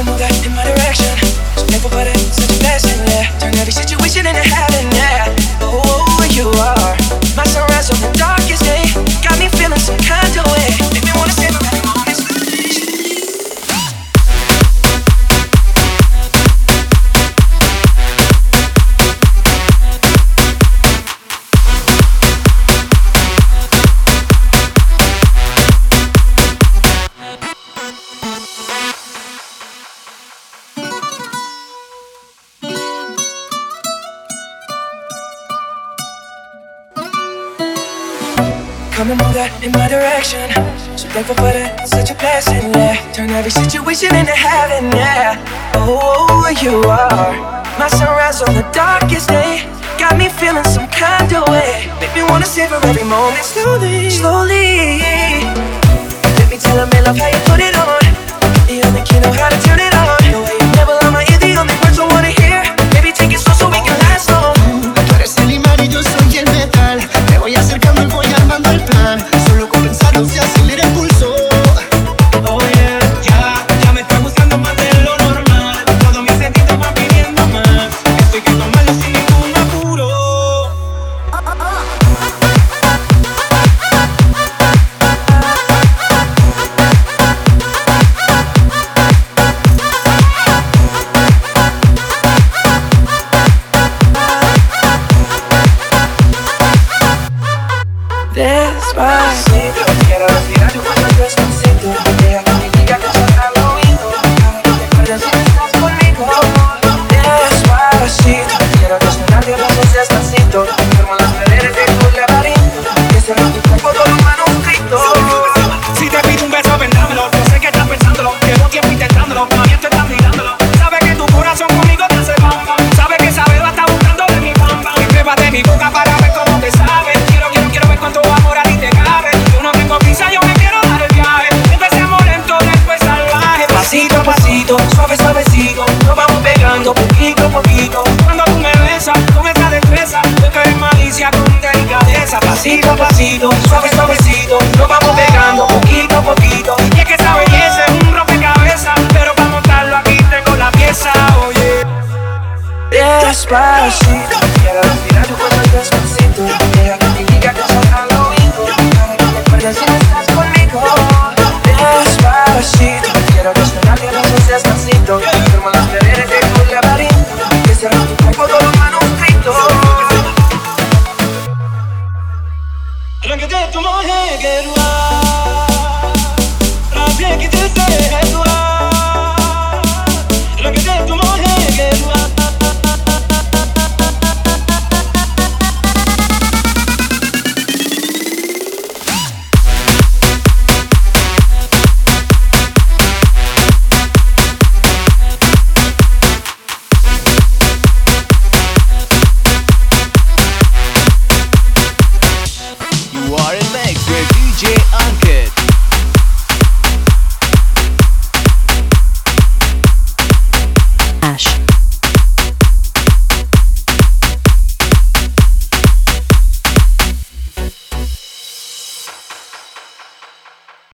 Come and move that in my direction. So thankful for that, such a blessing, yeah. Turn every situation into heaven, yeah. Oh, you are my sunrise on the darkest day. Got me feeling some kind of way. Make me wanna savor every moment. Come and move that in my direction. So thankful for that, such a blessing, yeah. Turn every situation into heaven, yeah. Oh, you are my sunrise on the darkest day. Got me feeling some kind of way. Make me wanna savor every moment slowly, slowly. Let me tell 'em I love how you put it on. The only key know how to turn it on. The way you never lie my ear, the only words I wanna hear. Baby, take it slow so we can last long. Tú eres el imán y yo soy el metal. Me voy acercando y voy armando el plan. Solo con pensarlo se acelera el pulso. Oh yeah, ya me está gustando más de lo normal. Todos mis sentidos van pidiendo más. Estoy que tomarlo sin ningún apuro. Despacito, quiero respirar tu cuerpo despacito. Deja que me diga cosas al oído. Para que te acuerdes si estás conmigo. Despacito, quiero desnudarte a pasos despacito. Formo las paredes de tu laberinto. Que se rompe tu cuerpo todo un manuscrito. Si te pido un beso, vendámelo. Yo sé que estás pensándolo. Llevo tiempo intentándolo. Todavía te estás mirándolo. Sabes que tu corazón conmigo te hace bam bam. Sabes que esa beba está buscando de mi bam bam. Y pruébate mi boca para ver cómo te sabe. Quiero ver cuánto amor a ti te cabe. Yo no tengo prisa, yo me quiero dar el viaje. Empecemos lento, después salvaje. Pasito a pasito, suave suavecito. Nos vamos pegando poquito a poquito. Cuando tú me besas con esta destreza, veo que eres malicia con delicadeza. Pasito a pasito, suave suavecito. Nos vamos pegando poquito a poquito. Y es que esta belleza es un rompecabezas, pero para montarlo aquí tengo la pieza, oye. Despacito.